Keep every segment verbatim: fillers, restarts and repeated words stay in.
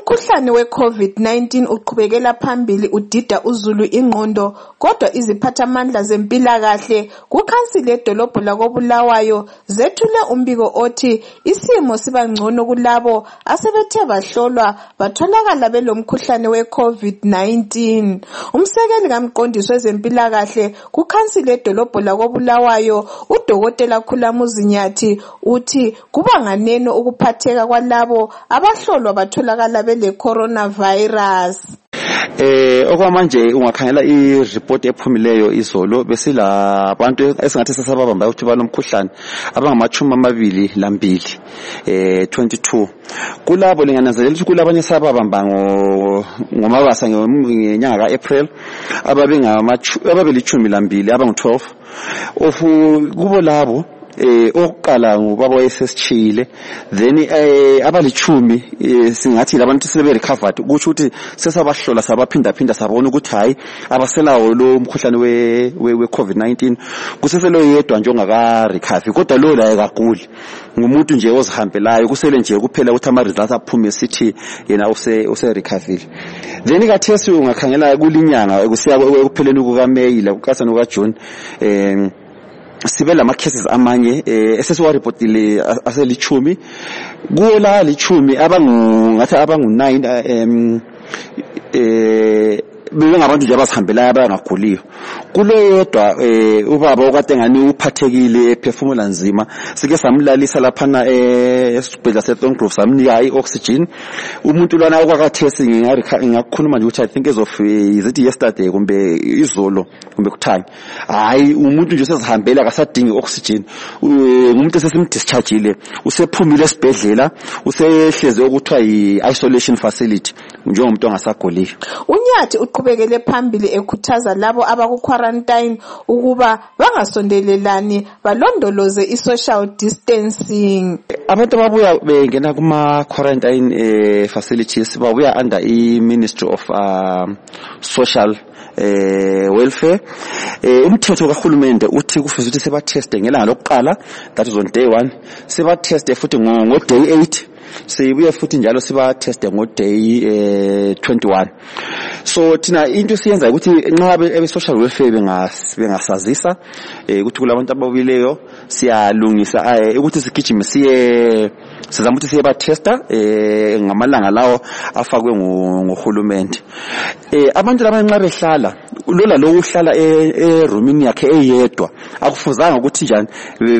Umkhuhlane we-COVID nineteen uqhubekela phambili udida uZulu ingqondo, kodwa iziphathamandla zempilakahle kukhansili yedolobho lakoBulawayo zethule umbiko othi isimo sibangcono kulabo asebethe bahlolwa batholakala belomkhuhlane we-COVID nineteen. Umsekeli kamqondisi wezempilakahle kukhansili yedolobho lakoBulawayo uDokotela Khulamuzi Nyathi uthi kuba nganeno ukuphatheka kwalabo abahlolwa batholakala bele coronavirus. Eh okwamanje ungakhangela i-report ephumileyo izolo besila abantu esingathi sesababamba ukuthi balomkhuhlane abangamachumi amabili lambili eh twenty-two. Kulabo lingananzelela ukuthi kulabanye sababamba ngo ngomabasa ngenyanga kaApril ababengamachu ababelichumi lambili abangu twelve ofu kubo labo eh okuqala ngubaba wayesesichile then eh abalichumi singathi labantu sebe recovered ukuthi ukuthi sesabahlola sabaphinda phinda sabona ukuthi hayi abaselawo lo mkhuhlane we we COVID nineteen kuseselo yedwa nje ongaka recover kodwa lo la ekaguli ngumuntu nje ozihambelayo kusele nje kuphela ukuthi ama results aphume sithi yena use use recovered. Then ka test ungakhangela kulinyanga kusiya ekupheleni kuka May la kukasa no ka June eh sibe lama cases amanye eh esesiwa reportile aselichumi kuola lichumi abangu ngathi abangu nine em eh bengabantu nje abasihambelayo abangaguliyo kulo yedwa eh ubaba okade ngani uphathekile ephefumula nzima sike samlalisa lapha esibhedlela seThorngrove samnika ioxygen umuntu lwana okwakathesi ngingakhuluma nje ukuthi I think as of is it yesterday kumbe izolo kumbe kuthanya hayi umuntu nje sezihambela akasadingi oxygen umuntu sesimdischargeile usephumile esibhedlela usehleze okuthiwa yi-isolation facility njengomuntu ongasaguliyo. Unyathi uqhubekele phambili ekhuthaza labo abaku quarantine ukuba bangasondelelani balondoloze i-social distancing. Abantu ababuya bengena kuma quarantine eh, facilities babuya under i-Ministry of uh, Social eh welfare eh umthetho kahulumende uthi kufuze ukuthi seba test ngelanga lokuqala that is on day one seba test futhi ngo day eight sibuye futhi njalo siba test ngo day eh twenty-one. So thina into siyenza ukuthi nxa ebe social welfare bengasazisa eh ukuthi kulabantu ababuyileyo siyalungisa ukuthi sigijime siye sizama ukuthi siye ba tester eh ngamalanga lawo afakwe ngohulumende. Eh abantu labanxa behlala lola lo uhlala e roomini yakhe eyedwa akufuzanga ukuthi njani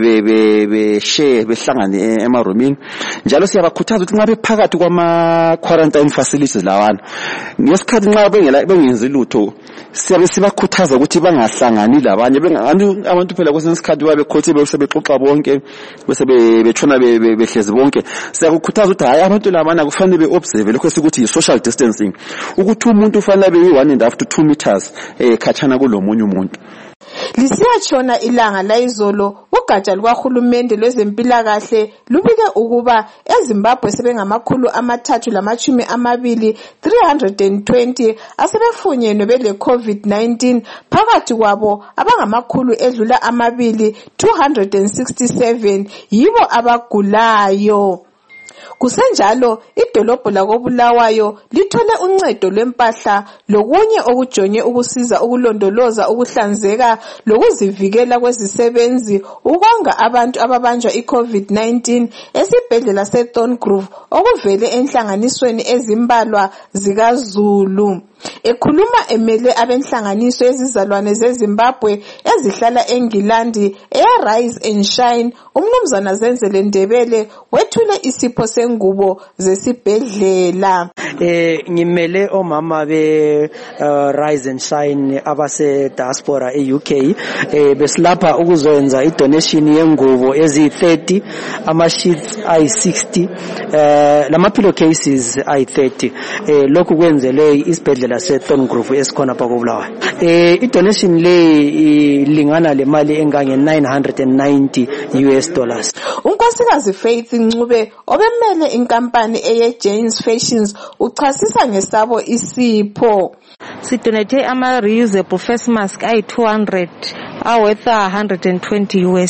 be be share behlangane ema roomini njalo siyabakhuthaza ukuthi nxa bephakathi kwama quarantine facilities lawana ngesikhathi nxa bengela bengenzi lutho siyabe sibakhuthaza ukuthi bangahlangani labanye abantu phela kwesinsikhathi babe khothi besebexoxa bonke bese betshona behlezi bonke siyakukhuthaza ukuthi hayi abantu labana kufanele beobserve lokho sikuthi yi social distancing ukuthi umuntu ufanele be one and a half to two meters eh khatshana kulomunye umuntu. Lisiyatshona ilanga layizolo ugatsha lukahulumende lwezempilakahle lubike ukuba eZimbabwe sebengamakhulu amathathu lamachumi amabili three hundred twenty asebefunyenwe bele COVID nineteen phakathi kwabo abangamakhulu edlula amabili two hundred sixty-seven yibo abagulayo. Kusenjalo idolobho lakoBulawayo lithole uncedo lwempahla lokunye okujonye ukusiza ukulondoloza ukuhlanzeka lokuzivikela kwezisebenzi ukonga abantu ababanjwa iCovid nineteen esibhedlela seThorngrove okuvele enhlanganisweni ezimbalwa zikaZulu. Ekhuluma emele abenhlanganiso ezizalwane zeZimbabwe ezihlala eNgilandi eRise and Shine umnumzana Zenzele Ndebele wethule isipho sengubo zesibhedlela. Eh ngimele omama be uh, Rise and Shine abase diaspora eU K eh besilapha ukuzoyenza idonation yengubo ezi thirty ama sheets ay sixty eh lama pillowcases ay thirty eh lokhu kwenzele isibhedlela la seThorngrove esikhona pha koBulawayo. Eh idonation le lingana le mali engange nine hundred ninety U S dollars. Unkosikazi Faith Ncube obemele inkampani eye Jane's Fashions uchasisa ngesabo isipho. Sidonate ama reusable face mask ay two hundred are worth one hundred twenty U S.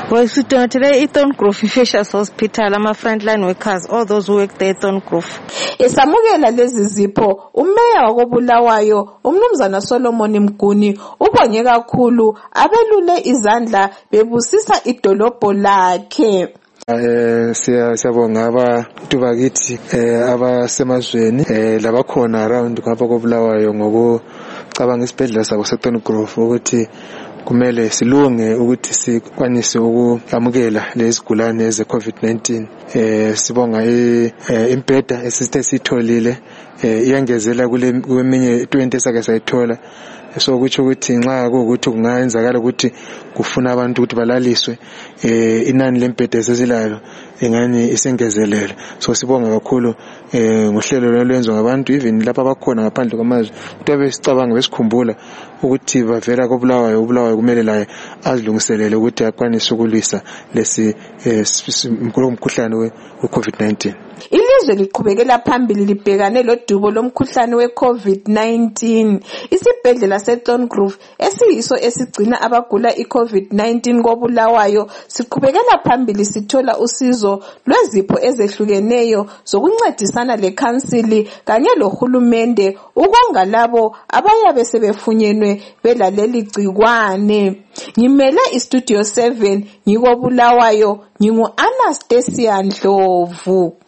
Wesithothele iThorn Grove Infectious Hospital ama frontline workers, all those who work there eThorn Grove. Esamukela lezi zipho umeya wakobulawayo umnumzana Solomon Mguni ubonge kakhulu abelule izandla bebusisa idolobho lakhe. Eh siyabonga abantu bakithi eh abasemazweni eh labakhona around ngapha kobulawayo ngokucabanga isibhedlela sabo seThorn Grove ukuthi kumele silunge ukuthi sikwanise ukwamukela lezigulane eze COVID nineteen. eh sibonga impeda esithe sitholile eh iyangezela kule kweminye twenty esake sayithola, so kuthi ukuthi nxa ukuthi kungayenzakala ukuthi kufuna abantu ukuthi balaliswe eh inani lempede sesilayo engani isengezelela. So sibonga kakhulu eh ngohlelo lolwenzo ngabantu even lapha abakhona ngaphandle kwamazwe ukuthi besicabanga besikhumbula ukuthi bavela kobulawayo ubulawayo kumele laye azilungiselele ukuthi akwanise ukulwisa lesi umkhuhlane we-COVID nineteen. Ilizwe liqhubekela phambili libhekane lodubo lomkhuhlane we-COVID nineteen. Isibhedlela seThorn Grove esiyiso esigcina abagula i-COVID nineteen kobulawayo siqhubekela phambili sithola usizo lwezipho ezehlukeneyo zokuncedisana lekhansili kanye lohulumende ukonga labo abayabe sebefunyenwe belaleli gcikwane. Ngimele iStudio seven ngikobulawayo, ngingu Anastasia Ndlovu.